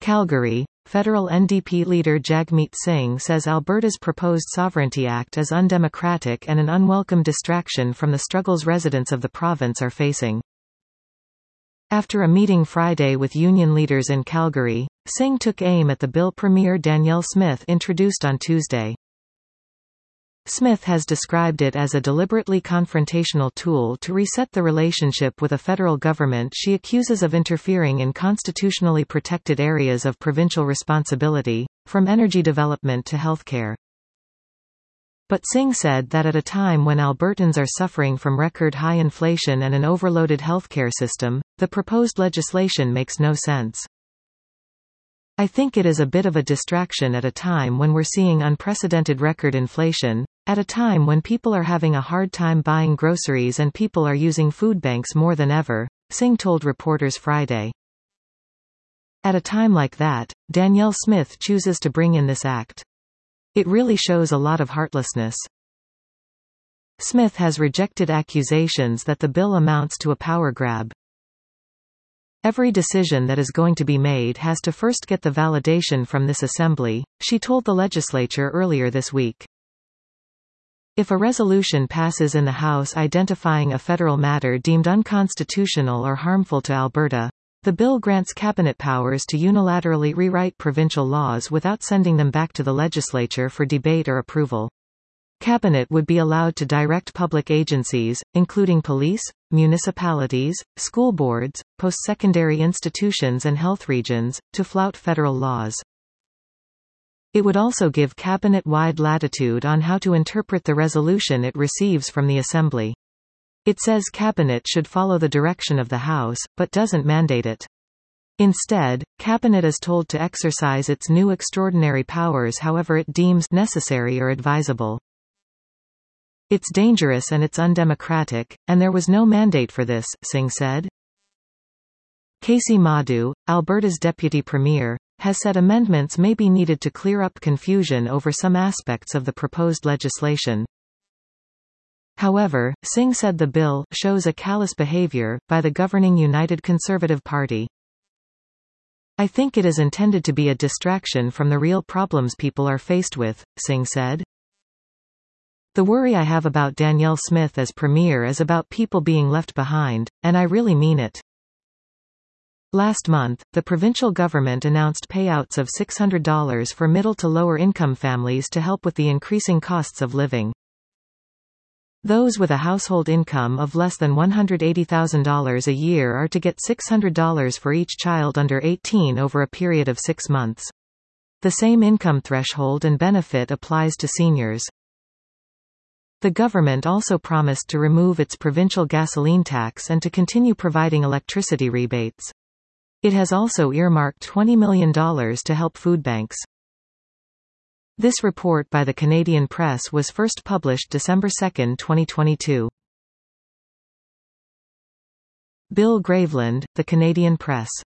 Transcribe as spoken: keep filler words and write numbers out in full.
Calgary, federal N D P leader Jagmeet Singh says Alberta's proposed Sovereignty Act is undemocratic and an unwelcome distraction from the struggles residents of the province are facing. After a meeting Friday with union leaders in Calgary, Singh took aim at the bill Premier Danielle Smith introduced on Tuesday. Smith has described it as a deliberately confrontational tool to reset the relationship with a federal government she accuses of interfering in constitutionally protected areas of provincial responsibility, from energy development to healthcare. But Singh said that at a time when Albertans are suffering from record-high inflation and an overloaded healthcare system, the proposed legislation makes no sense. I think it is a bit of a distraction at a time when we're seeing unprecedented record inflation, at a time when people are having a hard time buying groceries and people are using food banks more than ever, Singh told reporters Friday. At a time like that, Danielle Smith chooses to bring in this act. It really shows a lot of heartlessness. Smith has rejected accusations that the bill amounts to a power grab. Every decision that is going to be made has to first get the validation from this assembly, she told the legislature earlier this week. If a resolution passes in the House identifying a federal matter deemed unconstitutional or harmful to Alberta, the bill grants cabinet powers to unilaterally rewrite provincial laws without sending them back to the legislature for debate or approval. Cabinet would be allowed to direct public agencies, including police, municipalities, school boards, post-secondary institutions and health regions, to flout federal laws. It would also give cabinet-wide latitude on how to interpret the resolution it receives from the Assembly. It says Cabinet should follow the direction of the House, but doesn't mandate it. Instead, Cabinet is told to exercise its new extraordinary powers however it deems necessary or advisable. It's dangerous and it's undemocratic, and there was no mandate for this, Singh said. Kaycee Madu, Alberta's deputy premier, has said amendments may be needed to clear up confusion over some aspects of the proposed legislation. However, Singh said the bill shows a callous behavior by the governing United Conservative Party. I think it is intended to be a distraction from the real problems people are faced with, Singh said. The worry I have about Danielle Smith as premier is about people being left behind, and I really mean it. Last month, the provincial government announced payouts of six hundred dollars for middle to lower income families to help with the increasing costs of living. Those with a household income of less than one hundred eighty thousand dollars a year are to get six hundred dollars for each child under eighteen over a period of six months. The same income threshold and benefit applies to seniors. The government also promised to remove its provincial gasoline tax and to continue providing electricity rebates. It has also earmarked twenty million dollars to help food banks. This report by the Canadian Press was first published December second, twenty twenty-two. Bill Graveland, The Canadian Press.